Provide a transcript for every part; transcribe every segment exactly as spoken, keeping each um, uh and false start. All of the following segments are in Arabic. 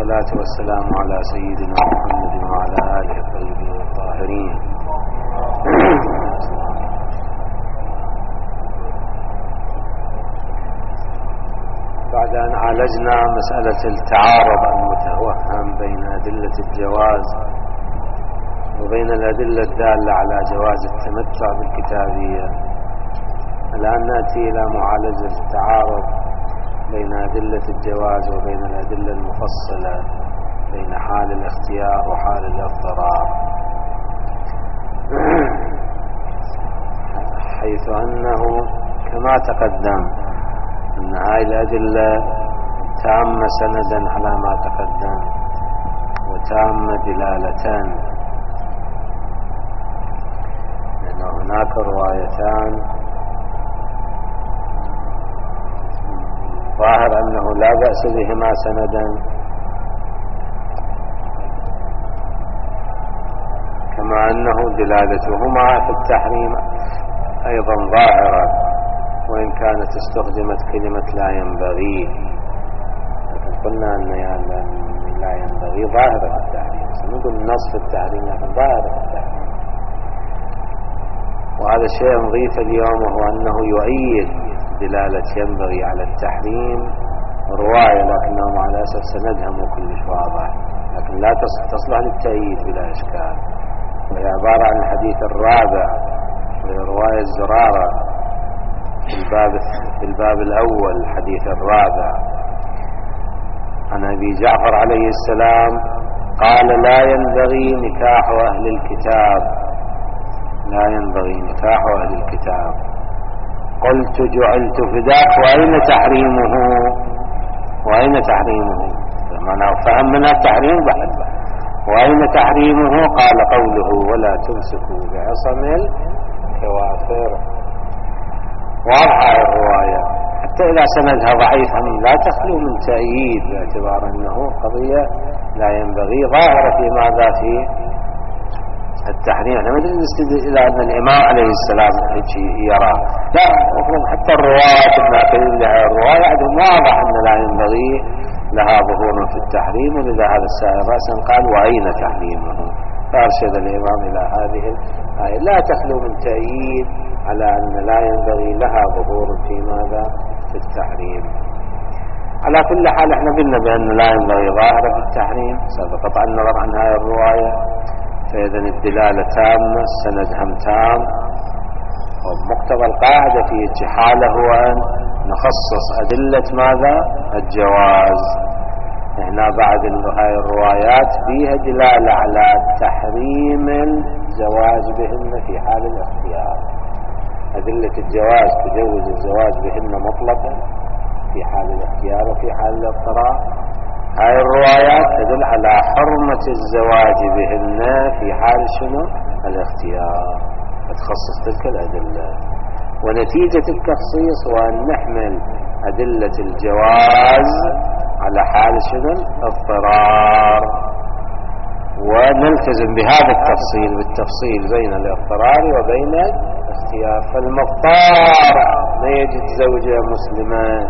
والصلاة والسلام على سيدنا محمد وعلى آله الطيبين الطاهرين. بعد أن عالجنا مسألة التعارض المتوهم بين أدلة الجواز وبين الأدلة الدالة على جواز التمتع بالكتابية، الآن نأتي إلى معالجة التعارض بين أدلة الجواز وبين الأدلة المفصلة بين حال الاختيار وحال الاضطرار، حيث أنه كما تقدم أن هذه الأدلة تامة سندا على ما تقدم وتامة دلالة، لأن هناك روايتان ظاهر أنه لا بأس بهما سندا، كما أنه دلالتهما في التحريم أيضا ظاهرة، وإن كانت استخدمت كلمة لا ينبغي، لكن قلنا أن لا ينبغي ظاهرة في التحريم، سنقول النص في التحريم لكن ظاهرة في التحريم. وهذا الشيء نضيف اليوم، وهو أنه يؤيد دلالة ينبغي على التحريم رواية، لكنه على أسف سندها مو كلش واضح، لكن لا تصلح للتأييد بلا إشكال، وهي عبارة عن الحديث الرابع، وهي رواية زرارة في الباب, في الباب الأول الحديث الرابع عن أبي جعفر عليه السلام قال: لا ينبغي نكاح أهل الكتاب، لا ينبغي نكاح أهل الكتاب. قلت: جعلت فداك، وأين تحريمه؟ وأين تحريمه؟ معناه فهم منها التحريم بعد، وأين تحريمه؟ قال: قوله: ولا تمسكوا بعصم الكوافر. واضحة الرواية، حتى إذا سندها ضعيف لا تخلو من تأييد، باعتبار أنه قضية لا ينبغي ظاهرة في ماذا في التحريم. احنا ما نستدل إلى أن الإمام عليه السلام يرى، لا، مفروض حتى الرواة الناقلين لها الرواية عندهم واضح أن لا ينبغي لها ظهور في التحريم، ولذا هذا السائل رأسا قال: وأين تحريمه؟ فأرشد الإمام إلى هذه الآية لا تخلو من تأييد على أن لا ينبغي لها ظهور في ماذا في التحريم. على كل حال احنا قلنا بأن لا ينبغي ظاهرة في التحريم، سبقت عن النظر عن هذه الرواية، فإذا الدلالة تامة، السند هم تام، ومقتضى القاعدة في اتحاله هو أن نخصص أدلة ماذا الجواز. هنا بعد هاي الروايات فيها دلالة على تحريم الزواج بهن في حال الاختيار، أدلة الجواز تجوز الزواج بهن مطلقا في حال الاختيار وفي حال الاضطرار. هاي الروايات تدل على حرمة الزواج بهن في حال شنو الاختيار، تخصص تلك الأدلة. ونتيجة التخصيص هو أن نحمل أدلة الجواز على حال شنو الاضطرار، ونلتزم بهذا التفصيل بالتفصيل بين الاضطرار وبين الاختيار. فالمضطر ما يجد زوجة مسلمة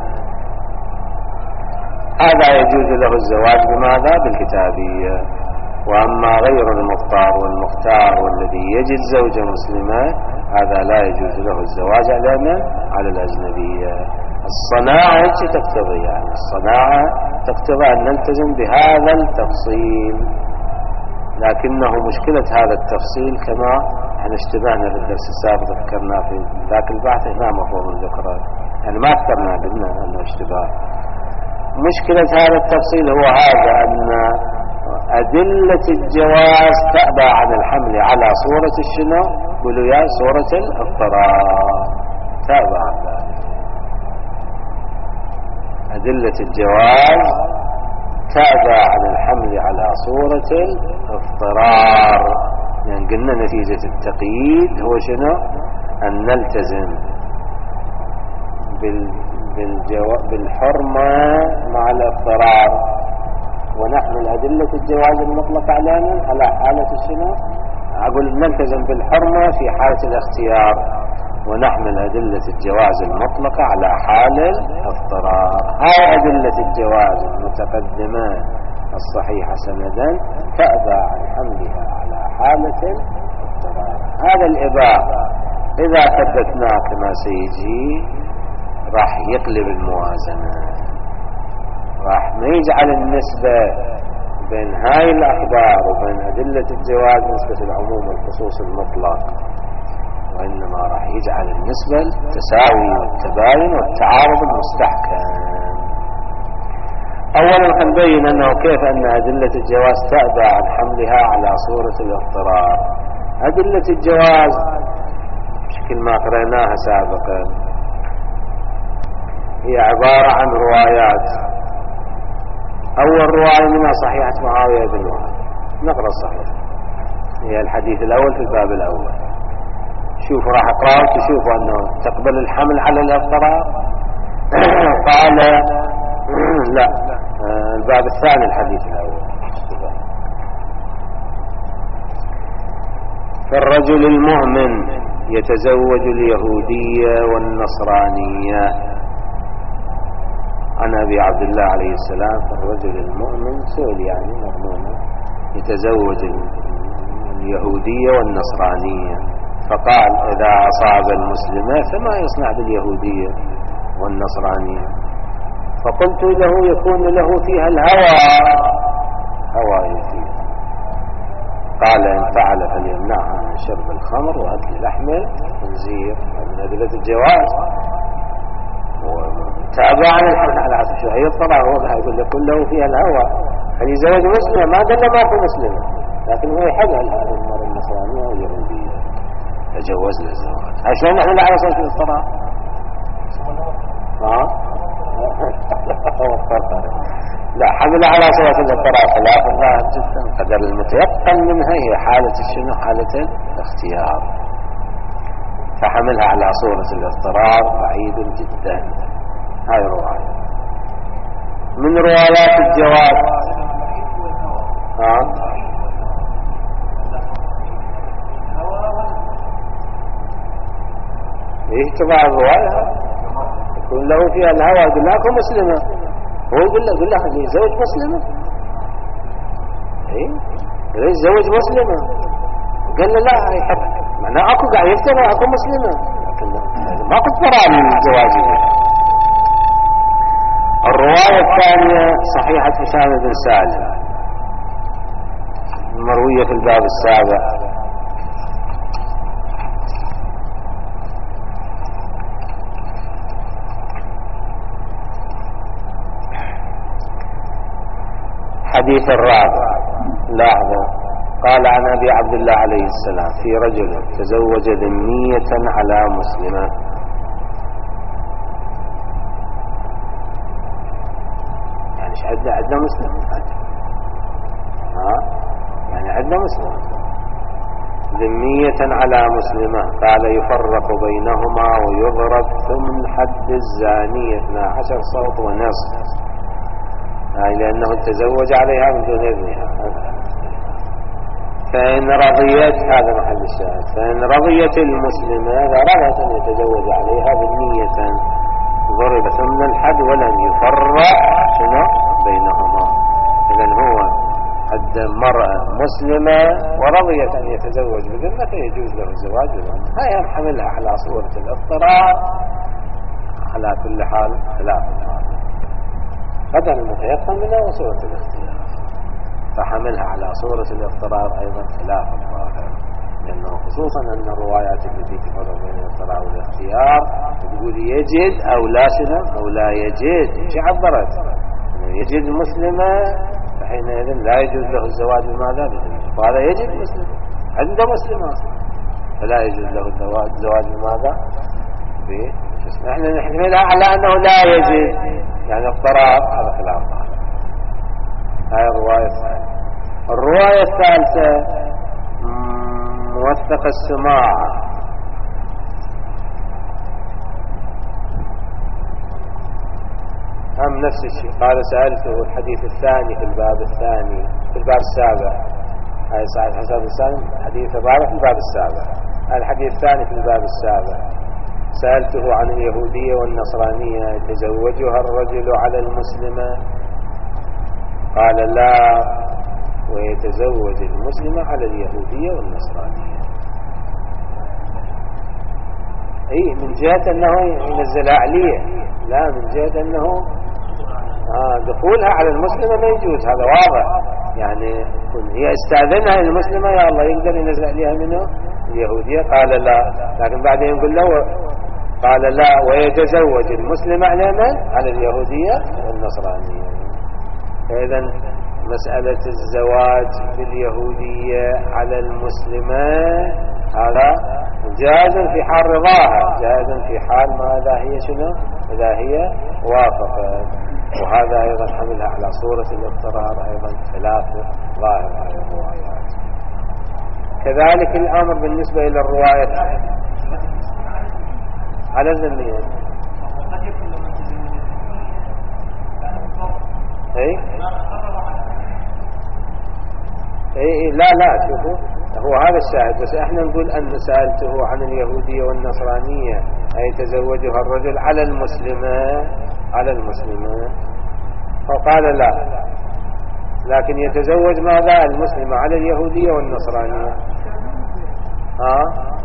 هذا يجوز له الزواج بماذا بالكتابية، وأما غير المضطر والمختار والذي يجد زوجة مسلمة هذا لا يجوز له الزواج على من؟ على الأجنبية. الصناعة تقتضي، يعني الصناعة تقتضي أن نلتزم بهذا التفصيل، لكنه مشكلة هذا التفصيل كما احنا اشتبهنا في الدرس السابق ذكرنا في ذاك البحث، هنا مفهوم الذكرى يعني ما ذكرنا قلنا أنه اشتباه. مشكلة هذا التفصيل هو هذا، أن أدلة الجواز تأبى عن الحمل على صورة الشنو قولوا يا صورة الاضطرار، تأبى عن ذلك. أدلة الجواز تأبى عن الحمل على صورة الاضطرار، يعني قلنا نتيجة التقييد هو شنو أن نلتزم بال بالحرمة مع الاضطرار، ونحمل أدلة الجواز المطلق على من؟ على حالة الشنو؟ أقول نلتزم بالحرمة في حالة الاختيار، ونحمل أدلة الجواز المطلقة على حال الاضطرار. هاي أدلة الجواز المتقدمة الصحيحة سندا تأبى عن حملها على حالة اضطرار. هذا الإباء إذا ثبتناه كما سيجي راح يقلب الموازنة، راح ما يجعل النسبة بين هاي الأخبار وبين أدلة الجواز نسبة العموم والخصوص المطلق، وإنما راح يجعل النسبة التساوي والتباين والتعارض المستحكم. أولا نبين أنه كيف أن أدلة الجواز تأبى عن حملها على صورة الاضطرار. أدلة الجواز بشكل ما قرأناها سابقا هي عبارة عن روايات. أول رواية منها صحيحة معاوية بن وهب، نقرأ الصحيح، هي الحديث الأول في الباب الأول. شوفوا راح أقرأ تشوفوا أنه تقبل الحمل على الاضطرار. قال لا، الباب الثاني الحديث الأول. فالرجل المؤمن يتزوج اليهودية والنصرانية. عن أبي عبد الله عليه السلام فالرجل المؤمن سؤال يعني مضمونه يتزوج اليهودية والنصرانية، فقال إذا أصاب المسلمة فما يصنع باليهودية والنصرانية؟ فقلت له يكون له فيها الهوى، هوى فيها. قال إن فعل فليمنعها من شرب الخمر وأكل لحم الخنزير، من أدلة الجواز. تابع عن الحمل على عصر شو هي الطبع، هو يقول لك كله فيها الهوى. يعني زوج مسلمة ما دل ما في مسلمة، لكن هو يحقق هذه المرأة النصرانية واليهودية تجوز له الزواج. عشان نحن لا على صوت الطبع ها لا حمل على صوت الطبع خلاف الله جدا. قدر المتيقن منها هي حالة الشنو، حالة الاختيار، فحملها على صورة الاضطرار بعيد جدا. هاي رواية من روايات الجواز. ها ايه تبع الرواية يكون له فيها الهوى. يقول لك مسلمة، هو يقول له يقول له زوج مسلمة، ايه ليش زوج مسلمة؟ قال له لا يحب معناه اكو قاعد يفترى اكو مسلمة، لكن ما قد فرع من الزواج. الرواية الثانية صحيحة هشام بن سالم المروية في الباب السابع. حديث الرابع لاحظوا، قال عن أبي عبد الله عليه السلام في رجل تزوج ذمية على مسلمة. عندنا عندنا مسلم ها يعني عندنا مسلم ذمية على مسلمة. قال يفرق بينهما ويضرب ثمن حد الزانية اثنا عشر صوت ونصف، يعني لأنه تزوج عليها من دون إذنها. فإن رضيت، هذا محل الشاهد، فإن رضيت المسلمة إذا رضت أن يتزوج عليها ذمية ضرب ثمن الحد ولم يفرق شنو بينهما. إذن هو حد مرأة مسلمة ورضيت أن يتزوج بذمة فيجوز له الزواج بذمة. هاي حملها على صورة الاضطرار على كل حال خلاف المعنى، قدر المتيقن منها وصورة الاختيار، فحملها على صورة الاضطرار أيضا خلاف الظاهر، لأنه خصوصا أن الروايات التي تفرق بين الاضطرار والاختيار تقول يجد أو لا شنو أو لا يجد. مش عبرت يجد مسلمة فحينئذ لا يجوز له الزواج بماذا بذمة، وهذا يجد مسلم عنده مسلمة فلا يجوز له الزواج بماذا بجسم. نحن نحملها على أنه لا يجد يعني اضطرار، هذا خلاف ظاهر. هاي الرواية الثانية. الرواية الثالثة موثق السماع. هم نفس الشيء، قال سألته الحديث الثاني في الباب الثاني في الباب السابع. هاي صحيح حساب السالم حديث الرابع في الباب السابع. الحديث الثاني في الباب السابع سألته عن اليهودية والنصرانية يتزوجها الرجل على المسلمة. قال لا ويتزوج المسلم على اليهودية والنصرانية. اي من جهة انه ينزلها عليه، لا من جهة انه آه دخولها على المسلمة ما يجوز، هذا واضح. يعني هي استاذنها المسلمة يا الله يقدر ينزل عليها منه اليهودية، قال لا، لكن بعدين يقول له قال لا ويتزوج المسلم على من؟ على اليهودية والنصرانية. فإذا مسألة الزواج باليهودية على المسلمة هذا جائز في حال رضاها، جائز في حال ما إذا هي شنو؟ إذا هي وافقت. وهذا أيضا حملها على صورة الاضطرار أيضا خلاف ظاهر هذه الروايات. كذلك الأمر بالنسبة إلى الرواية على الذمية. اي اي لا لا شوفوا هو هذا الشاهد، بس احنا نقول ان سألته عن اليهودية والنصرانية اي تزوجها الرجل على المسلمة على المسلمة، فقال لا، لكن يتزوج ماذا؟ المسلمة على اليهودية والنصرانية. ها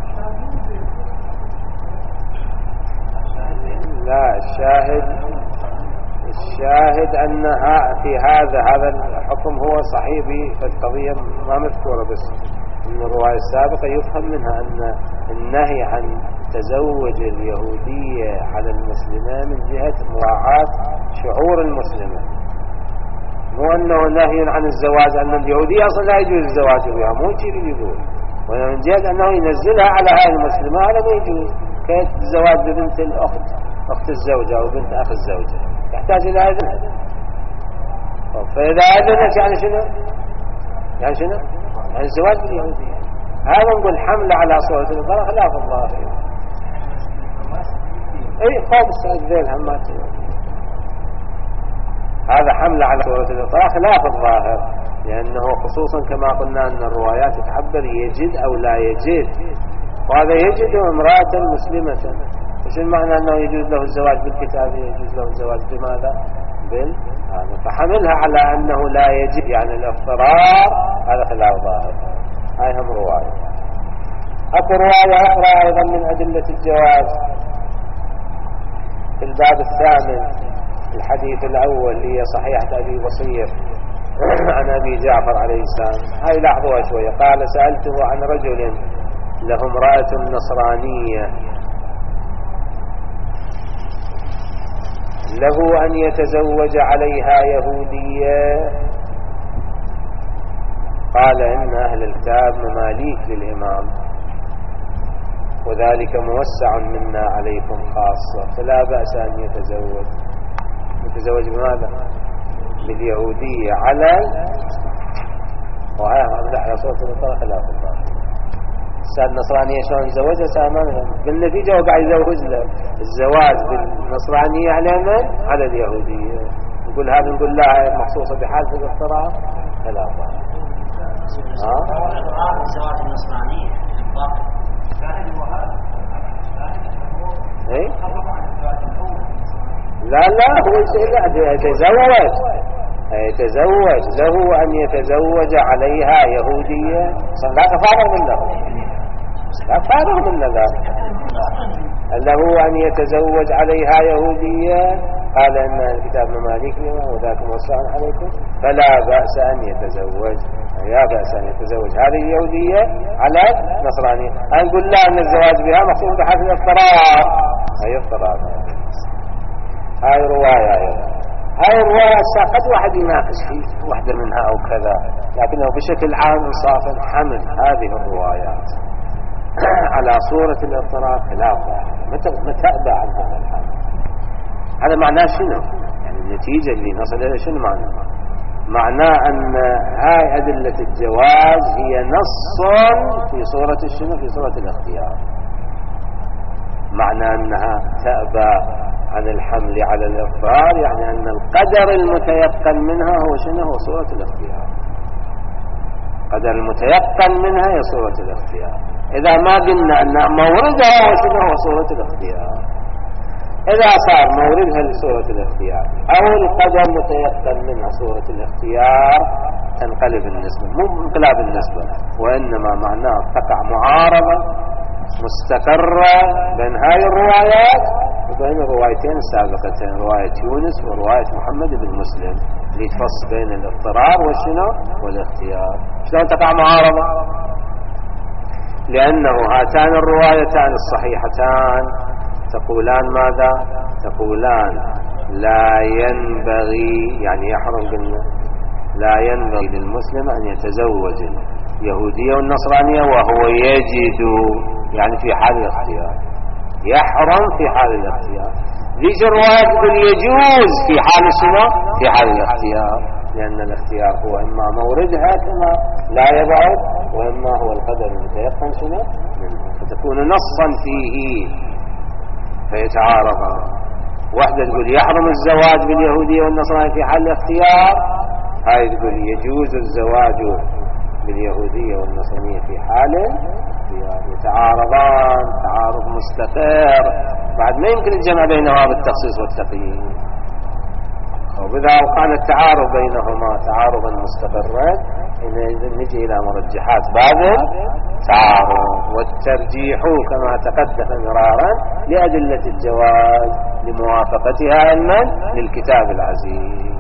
لا الشاهد الشاهد أنها في هذا هذا الحكم هو صحيح بالقضية ما مذكورة، بس من الرواية السابقة يفهم منها أن النهي عن تزوج اليهودية على المسلمة من جهة مراعاة شعور المسلمة، مو أنه نهي عن الزواج أن اليهودية أصلا لا يجوز الزواج بها، مو يجي يقول، ومن جهة أنه ينزلها على هذه المسلمة هذا ما يجوز. كيف الزواج ببنت الأخت أخت الزوجة أو بنت أخ الزوجة يحتاج إلى إذن، فإذا أذنت يعني شنو؟ يعني شنو؟ يعني الزواج باليهودية. هذا نقول حمل على صورة الإطلاق خلاف الظاهر. أي قوم السعيد ذيل همات، هذا حمل على صورة الإطلاق خلاف الظاهر، لأنه خصوصا كما قلنا أن الروايات تعبر يجد أو لا يجد، وهذا يجد امرأة مسلمة، وش المعنى أنه يجوز له الزواج بالكتاب؟ يجوز له الزواج بماذا؟ بال هذا، فحملها على أنه لا يجب يعني الاضطرار، هذا خلاف ظاهر. هاي هم رواية. أكو رواية أخرى أيضا من أدلة الجواز في الباب الثامن الحديث الأول هي صحيحة أبي بصير عن أبي جعفر عليه السلام. هاي لاحظوها شوية. قال سألته عن رجل له امرأة نصرانية له أن يتزوج عليها يهودية، قال إن أهل الكتاب مماليك للإمام وذلك موسع منا عليكم خاصة، فلا بأس أن يتزوج يتزوج بماذا؟ باليهودية على وهي على صوت الإطلاق خلاف الله. السادة النصرانية شلون زوجها سامانها بالنتيجة وقاعد يزوج له الزواج بالنصرانية على من؟ على اليهودية. نقول هذا نقول لا مخصوصة بحالة الاضطرار خلاف الله. ها؟ الزواج النصرانية ايه؟ لا لا هو يتزوج يتزوج له أن يتزوج عليها يهودية، لا تفارغ من له لا تفارغ من ذلك، له أن يتزوج عليها يهودية، قال إن الكتاب مماليك وذاك موسع عليكم، فلا بأس أن يتزوج لا بأس أن يتزوج هذه اليهودية على نصرانية. نقول لا أن الزواج بها مخصوص بحالة الاضطرار، هي اضطرار. هاي رواية أيضا. هاي الرواية قد واحد يناقش في واحدة منها أو كذا، لكنه بشكل عام إنصافا حمل هذه الروايات على صورة الاضطرار خلافها، ما تأبى عن هذا الحال. هذا معناه شنو؟ يعني النتيجة اللي نصل إلى شنو معناه؟ معناه أن هاي أدلة الجواز هي نص في صورة الشنو؟ في صورة الاختيار. معنى أنها تأبى عن الحمل على الإضطرار يعني أن القدر المتيقن منها هو شنو؟ هو صورة الاختيار. القدر المتيقن منها هي صورة الاختيار. إذا ما قلنا أن موردها هو شنو؟ هو صورة الاختيار. إذا صار موردها لصورة الاختيار أو القدر متيقن منها صورة الاختيار تنقلب النسبة، مو انقلاب النسبة، وإنما معناه تقع معارضة مستقرة بين هذه الروايات وبين الروايتين السابقتين، رواية يونس ورواية محمد بن مسلم، اللي تفصل بين الاضطرار والشنو والاختيار. شلون تقع معارضة؟ لأنه هاتان الروايتان الصحيحتان تقولان ماذا؟ تقولان لا ينبغي، يعني يحرم قلنا لا ينبغي للمسلم أن يتزوج اليهودية والنصرانية وهو يجد، يعني في حال الاختيار، يحرم في حال الاختيار. ذيك الرواية تقول يجوز في حال شنو؟ في حال الاختيار، لأن الاختيار هو إما موردها كما لا يبعد، وإما هو القدر المتيقن شنو منه، فتكون نصا فيه فيتعارضان. واحدة تقول يحرم الزواج باليهودية والنصرانية في حال الاختيار، هاي تقول يجوز الزواج باليهودية والنصرانية في حال الاختيار، يتعارضان تعارض مستقر، بعد ما يمكن الجمع بينهما بالتخصيص والتقييد. وبذا كان التعارض بينهما تعارضا مستقرا إذا نجي إلى مرجحات باب التعارض، والترجيح كما تقدم مرارا لأدلة الجواز لموافقتها علما للكتاب العزيز.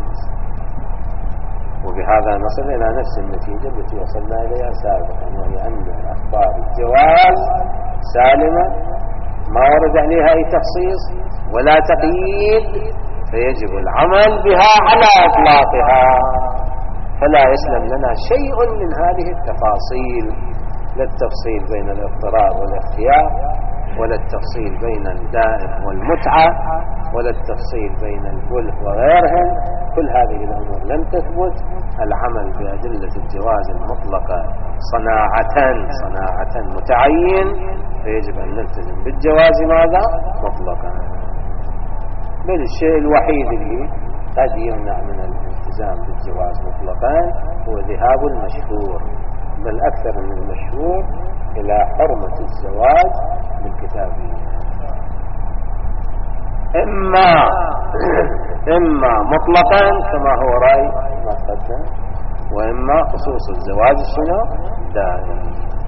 وبهذا نصل إلى نفس النتيجة التي وصلنا إليها سابقا، وهي أن أخبار الجواز سالمة ما ورد عليها أي تخصيص ولا تقييد، فيجب العمل بها على إطلاقها، فلا يسلم لنا شيء من هذه التفاصيل، لا التفصيل بين الاضطرار والاختيار، ولا التفصيل بين الدائم والمتعة، ولا التفصيل بين الكلف وغيرهم، كل هذه الأمور لم تثبت. العمل بأدلة الجواز المطلقة صناعة صناعة متعين، فيجب أن نلتزم بالجواز ماذا؟ مطلقا. بل الشيء الوحيد اللي قد يمنع من الالتزام بالجواز مطلقا هو ذهاب المشهور، بل أكثر من المشهور، إلى حرمة الزواج بالكتابية، إما إما مطلقا كما هو رأي ما قدم، وإما خصوص الزواج شنو دائم.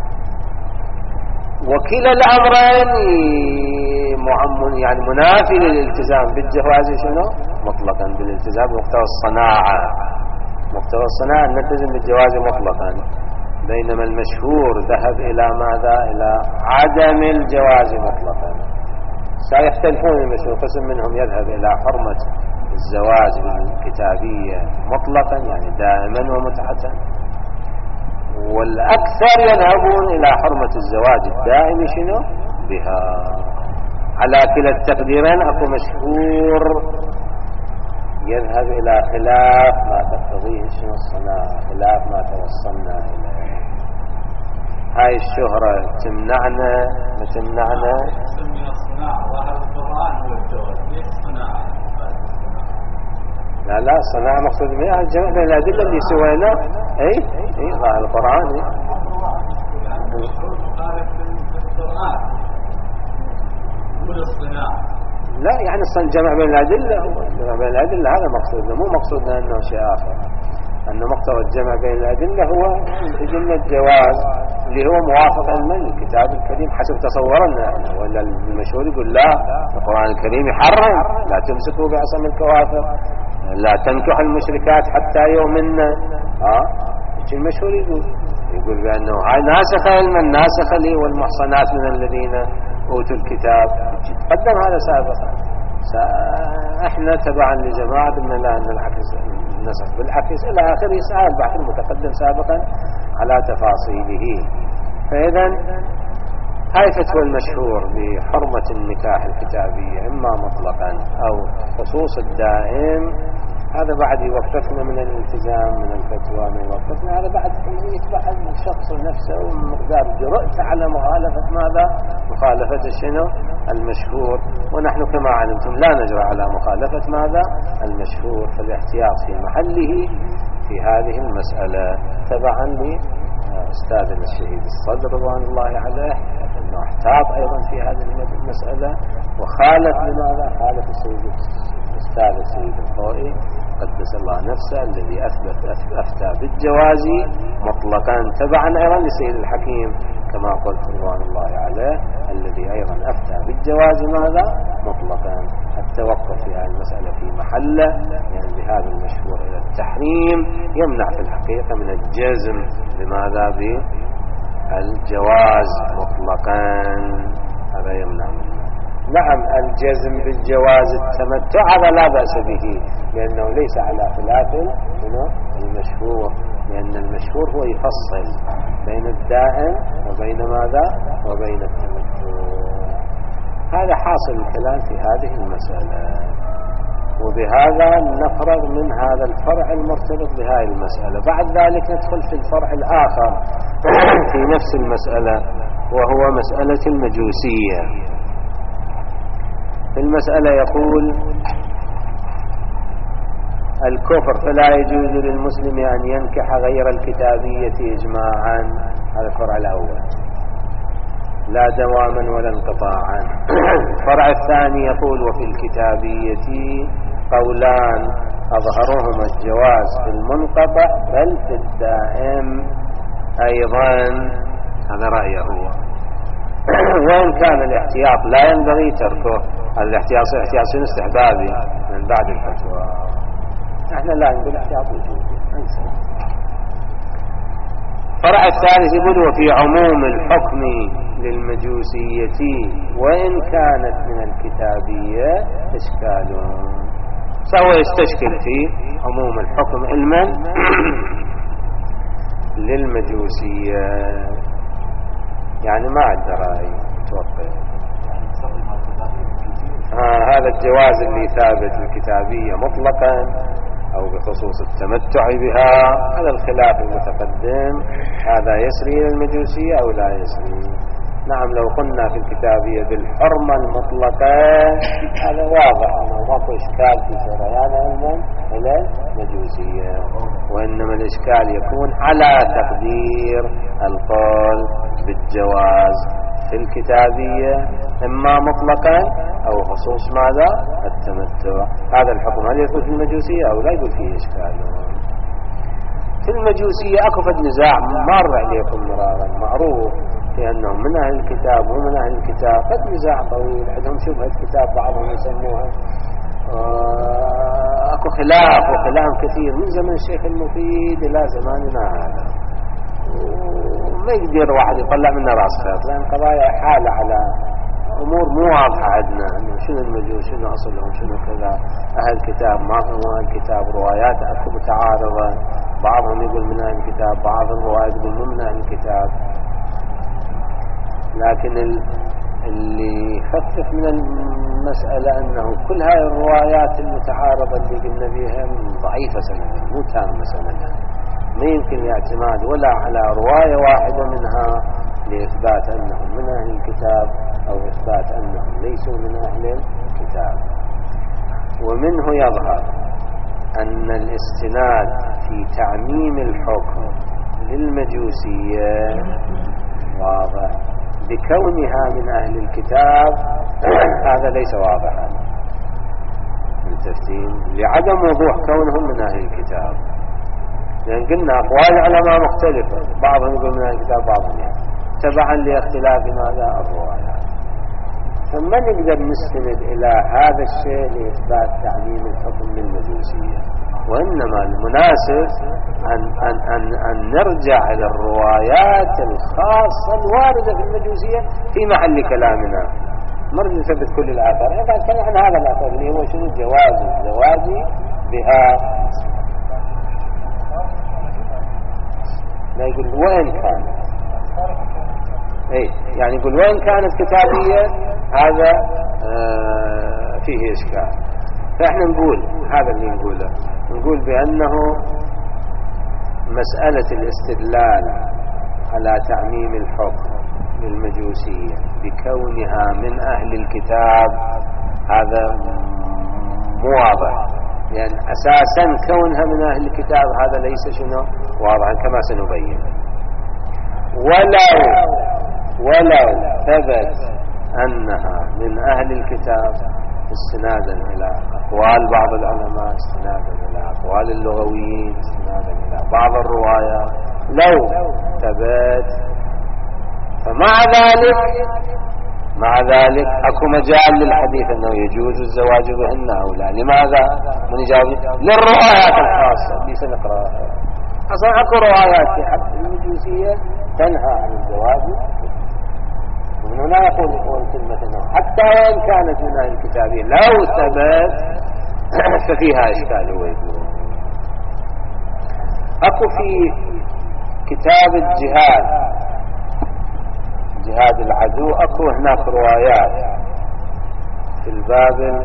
وكلا الأمرين يعني منافي للالتزام بالجواز شنو مطلقا، بالالتزام بمقتضى الصناعة. مقتضى الصناعة أن نلتزم بالجواز مطلقا، بينما المشهور ذهب إلى ماذا؟ إلى عدم الجواز مطلقا. سيختلفون المشهور، قسم منهم يذهب إلى حرمة الزواج بالكتابية مطلقا يعني دائما ومتعة، والأكثر يذهبون إلى حرمة الزواج الدائم شنو بها. على كلا التقديرين أكو مشهور يذهب إلى خلاف ما تقتضيه شنو الصناعة، خلاف ما توصلنا إليه. هاي الشهرة تمنعنا ما تمنعنا من الصناعة، ظاهر القرآن هو الجواز، ليش الصناعة؟ لا لا الصناعة مقصود بها الجمع بين الأدلة اللي سوينا. أي أي ظاهر القرآن لا يعني الجمع بين الأدلة، الجمع بين الأدلة هذا مقصودنا، مو مقصودنا أنه شيء آخر. أن مقتضى الجمع بين الأدلة هو أدلة الجواز اللي هو موافق من الكتاب الكريم حسب تصورنا، ولا المشهور يقول لا القرآن الكريم يحرم لا تمسكوا بعصم الكوافر، لا تنكح المشركات حتى يؤمنن. ها ايش المشهور يقول؟ يقول بأنه هاي ناسخة علما، ناسخة لي والمحصنات من الذين أوتوا الكتاب، تقدم هذا سابقا. احنا تبعا لجماعة قلنا لا نعكس النسخ بالعكس إلى آخره، سأل البحث المتقدم سابقا على تفاصيله. فإذا هاي فتوى المشهور بحرمة النكاح الكتابية إما مطلقا أو خصوص الدائم، هذا بعد يوقفنا من الالتزام من الفتوى، من يوقفنا هذا بعد يتبع الشخص نفسه ومقدار جرأته على مخالفة ماذا؟ مخالفة شنو؟ المشهور. ونحن كما علمتم لا نجرى على مخالفة ماذا؟ المشهور، فالاحتياط في محله في هذه المسألة تبعا لأستاذنا الشهيد الصدر رضوان الله عليه، أنه احتاط أيضا في هذه المسألة وخالف لماذا؟ خالف السيد الأستاذ السيد الخوئي قدس الله نفسه الذي أثبت أفتى بالجواز مطلقا تبعا أيضا لسيد الحكيم كما قلت رضوان الله عليه الذي أيضا أفتى بالجواز ماذا؟ مطلقا. التوقف في هذه المسألة في محله يعني بهذا المشهور إلى التحريم يمنع في الحقيقة من الجزم لماذا؟ بالجواز مطلقا هذا يمنع منه. نعم الجزم بالجواز التمتع هذا لا بأس به لأنه ليس على خلاف المشهور لأن المشهور هو يفصل بين الدائم وبين ماذا؟ وبين التمتع. هذا حاصل الكلام في هذه المسألة وبهذا نفرغ من هذا الفرع المرتبط بهذه المسألة. بعد ذلك ندخل في الفرع الآخر في نفس المسألة وهو مسألة المجوسية. في المسألة يقول الكفر فلا يجوز للمسلم أن ينكح غير الكتابية إجماعا. هذا الفرع الأول لا دواما ولا انقطاعا. الفرع الثاني يقول وفي الكتابية قولان أظهرهما الجواز في المنقطع بل في الدائم أيضا. هذا رأيه هو. وإن كان الاحتياط لا ينبغي تركه. الاحتياط احتياط استحبابي من بعد الفتوى. احنا لا نقول احتياط وجوبي. الفرع الثالث يقول وفي عموم الحكم للمجوسية وإن كانت من الكتابية إشكال. سوى يستشكل في عموم الحكم علما للمجوسية يعني ما عنده رأي توقع. آه هذا الجواز اللي ثابت الكتابية مطلقا أو بخصوص التمتع بها هذا الخلاف المتقدم هذا يسري إلى المجوسية أو لا يسري. نعم لو قلنا في الكتابية بالحرمة المطلقة هذا واضح أنه ماكو إشكال في سريان علما إلى المجوسية وإنما الإشكال يكون على تقدير القول بالجواز في الكتابية إما مطلقا أو خصوص ماذا؟ التمتع. هذا الحكم هل يثبت في المجوسية أو لا؟ يقول فيه إشكال. في المجوسية أكفت نزاع مر عليكم مرارا معروف في أنهم من أهل الكتاب ومن أهل الكتاب قد نزاع طويل عندهم شبهة كتاب بعضهم يسموها أكو خلاف وكلام كثير من زمن الشيخ المفيد إلى زماننا هذا وما يقدر واحد يطلع منه راس خيط لأن قضايا حالة على أمور مو واضحة عندنا إنه شنو المجوس شنو أصلهم شنو كذا أهل الكتاب ما هم أهل الكتاب روايات أكو متعارضة بعضهم يقول من أهل الكتاب بعض الروايات يقول مو من أهل الكتاب. لكن اللي يخفف من المسألة أنه كل هاي الروايات المتعارضة اللي قلنا بها ضعيفة سندا مو تامة سندا ما يمكن الاعتماد ولا على رواية واحدة منها لإثبات أنهم من أهل الكتاب أو إثبات أنهم ليسوا من أهل الكتاب. ومنه يظهر أن الاستناد في تعميم الحكم للمجوسية واضح بكونها من أهل الكتاب هذا ليس واضحا بالتفتين لعدم وضوح كونهم من أهل الكتاب لأن قلنا أقوال العلماء مختلفة بعضهم يقول من أهل الكتاب بعضهم يعني تبعا لاختلاف ماذا الروايات. فما نقدر نستند إلى هذا الشيء لإثبات تعميم الحكم للمجوسية وإنما المناسب أن, أن, أن, أن نرجع إلى الروايات الخاصة الواردة في المجوسية في محل كلامنا مرة نثبت كل الآثار. إذا كان عن هذا الآثار اللي هو شنو جواز الزواج بها لا يقول وين كان اي يعني يقول وين كانت كتابية هذا آه فيه إشكال. فإحنا نقول هذا اللي نقوله نقول بأنه مسألة الاستدلال على تعميم الحكم للمجوسية بكونها من أهل الكتاب هذا مو واضح لأن يعني أساسا كونها من أهل الكتاب هذا ليس شنو واضحا كما سنبين. ولو ولو ثبت أنها من أهل الكتاب استنادا إلى أقوال بعض العلماء، استنادا إلى أقوال اللغويين، استنادا إلى بعض الروايات، لو ثبت. فمع ذلك مع ذلك أكو مجال للحديث أنه يجوز الزواج بهن أو لا. لماذا؟ من يجاوب للروايات الخاصة اللي سنقرأها. أصلا أكو روايات في حد المجوسية تنهى عن الزواج، ومن هنا يقول يقول كلمة أنه حتى وإن كانت من أهل الكتابية لو ثبت ففيها إشكال. هو يقول أكو في كتاب الجهاد، جهاد العدو، أكو هناك روايات في الباب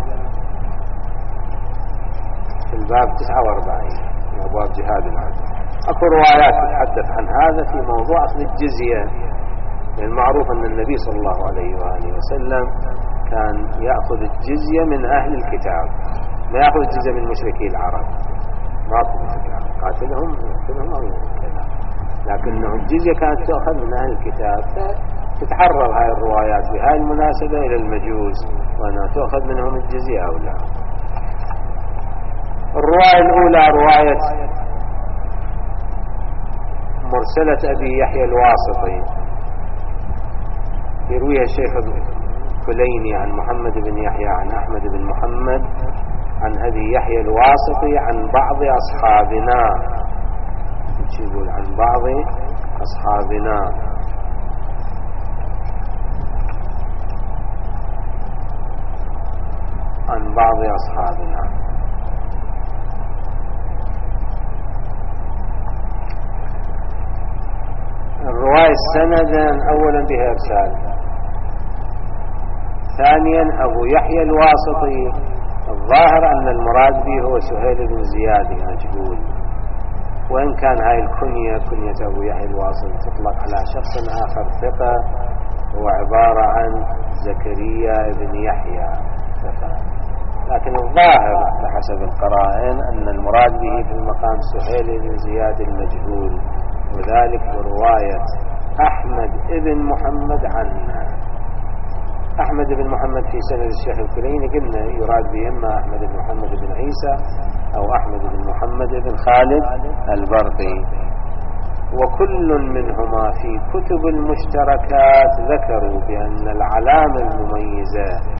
في الباب تسعة وأربعين من أبواب جهاد العدو، أكو روايات تتحدث عن هذا في موضوع أخذ الجزية. المعروف أن النبي صلى الله عليه وآله وسلم كان يأخذ الجزية من أهل الكتاب، ما يأخذ الجزية من مشركي العرب، ما أخذ قاتلهم يقتلهم أو يقتلهم، لكنه الجزية كانت تأخذ من أهل الكتاب. تتعرض هاي الروايات بهاي المناسبة إلى المجوس وأنها تأخذ منهم الجزية أو لا. الرواية الأولى رواية مرسلة أبي يحيى الواسطي، يرويها الشيخ الكليني عن محمد بن يحيى عن أحمد بن محمد عن أبي يحيى الواسطي عن بعض أصحابنا، يقول عن بعض أصحابنا عن بعض أصحابنا. الرواية سندا أولا بها إرسال، ثانيا أبو يحيى الواسطي الظاهر أن المراد به هو سهيل بن زياد المجهول، وإن كان هاي الكنية كنية أبو يحيى الواسطي تطلق على شخص آخر ثقة هو عبارة عن زكريا بن يحيى ثقة، لكن الظاهر بحسب القرائن أن المراد به في المقام سهيل بن زياد المجهول، وذلك برواية أحمد بن محمد عنا. أحمد بن محمد في سند الشيخ الكليني قلنا يراد به إما أحمد بن محمد بن عيسى أو أحمد بن محمد بن خالد البرقي، وكل منهما في كتب المشتركات ذكروا بأن العلامة المميزة